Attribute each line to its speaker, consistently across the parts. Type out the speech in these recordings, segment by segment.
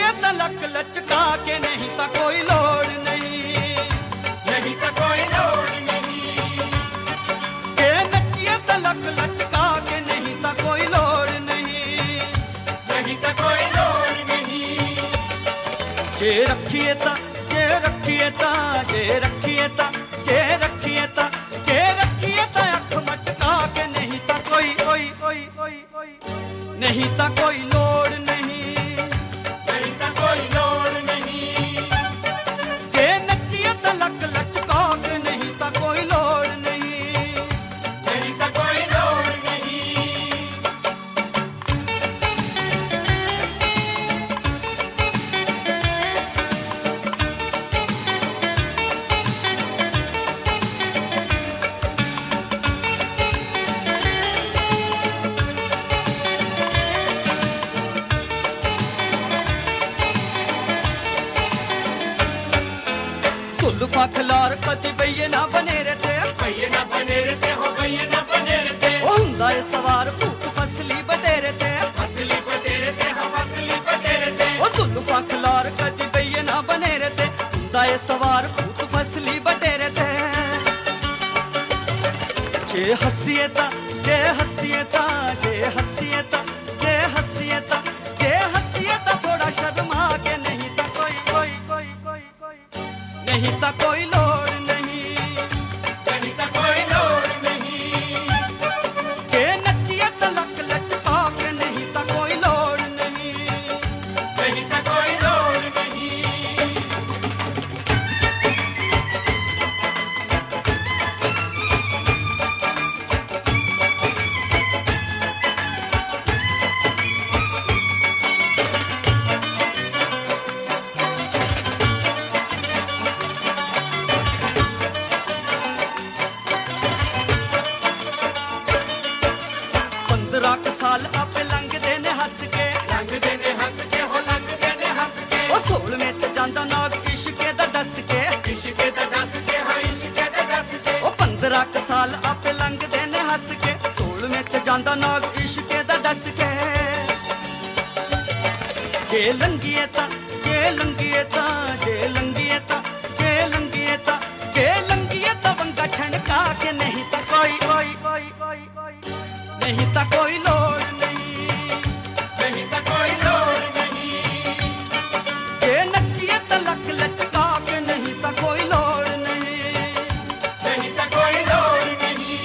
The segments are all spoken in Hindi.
Speaker 1: नचिए तलक लचका के नहीं ता कोई लोड़ नहीं, नहीं ता कोई लोड़ नहीं। के नचिए तलक लचका के नहीं ता कोई लोड़ नहीं, नहीं ता कोई लोड़ नहीं। जे रखिए ता जे रखिए ता जे रखिए ता जे रखिए ता जे रखिए ता अख मटका के नहीं ता कोई कोई कोई कोई कोई नहीं ता कोई लोड़ नहीं, नहीं ता कोई लोड़ नहीं। जे नचिए तलक लचका के नहीं ता कोई लोड़ नहीं, नहीं ता कोई लोड़ नहीं। जुल्फा खिलार कदी बइये ना बने रहते, बइये ना बने रहते हो, बइये ना बने रहते। ओ हुंदा है सवार भूत फसली बटे रहते, फसली बटे रहते हो, फसली बटे रहते। ओ जुल्फा खिलार कदी बइये ना बने रहते, हुंदा है सवार भूत फसली बटे रहते। जे हंसिए ता जे हंसिए ता जे हंसिए ता जे हंसिए ता जे हंसिए ता थोड़ा शर्मा के नहीं ता कोई कोई कोई कोई कोई नहीं ता कोई लोड़ नहीं, नहीं ता कोई लोड़ नहीं। जे नचिए तलक लचका के नहीं ता कोई लोड़ नहीं, नहीं ता कोई लोड़ नहीं। साल आपे लंघ देने हंस के, लंघ देने हंस के हो, लंघ देने हंस के। ओ सोल में ते जांदा नाग इश्के दा दस के, इश्के दा दस के हो, इश्के दा दस के। ओ 15 साल आपे लंघ देने हंस के, सोल में ते जांदा नाग इश्के दा दस के। जे लंघिए ता जे लंघिए ता जे लंघिए ता जे लंघिए ता जे लंघिए ता वंगा छणका के नहीं ता कोई कोई कोई कोई कोई नहीं ता कोई लोड़ नहीं, नहीं ता कोई लोड़ नहीं। जे नचिए तलक लचका के नहीं ता कोई लोड़ नहीं, नहीं ता कोई लोड़ नहीं।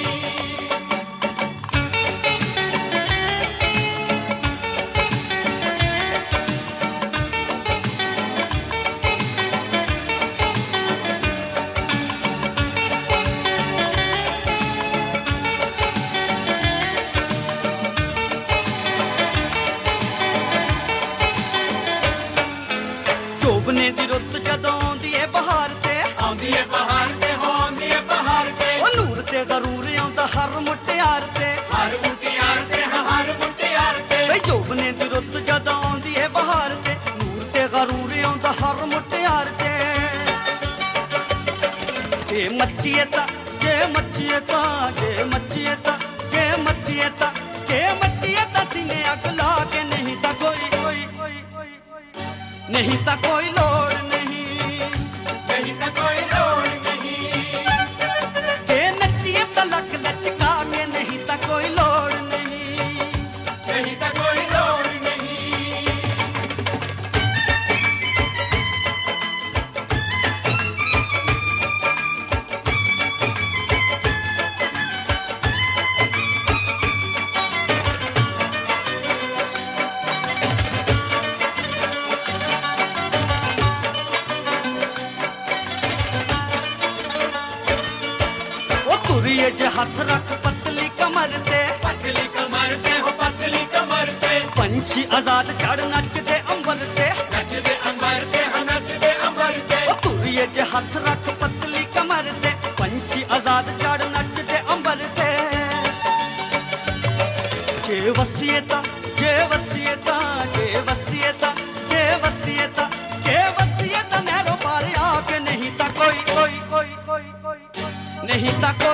Speaker 1: जोबने दी रुत जदों आउंदी है बहार ते, आउंदी है बहार ते हो, आउंदी है बहार ते। ओ नूर ते जरूर आउंदा हर मुटियार ते, हर मुटियार ते, हर मुटियार ते। वे जोबने दी रुत जदों आउंदी है बहार ते, नूर ते जरूर आउंदा हर मुटियार ते। जे मचिए ता जे मचिए ता जे मचिए ता जे मचिए ता जे मचिए ता सीने अग ला के नहीं ता कोई कोई कोई कोई कोई नहीं ता कोई लोड़ नहीं, नहीं ता कोई लोड़ नहीं। जे नचिए तलक लचका के नहीं ता कोई लोड़ नहीं, नहीं ता कोई लोड़ नहीं। तुरिए जे हाथ रख पतली कमर ते, पतली कमर ते हो, पतली कमर ते। पंछी आजाद चढ़ नचदे अंबर ते, नचदे अंबर ते हो, नचदे अंबर ते। ओ तुरिए जे हाथ रख पतली कमर ते, पंछी आजाद चढ़ नचदे अंबर ते। जे वसिए ता जे वसिए ता जे वसिए ता जे वसिए ता जे वसिए ता नहरों पार आके नहीं ता कोई कोई कोई कोई कोई नहीं ता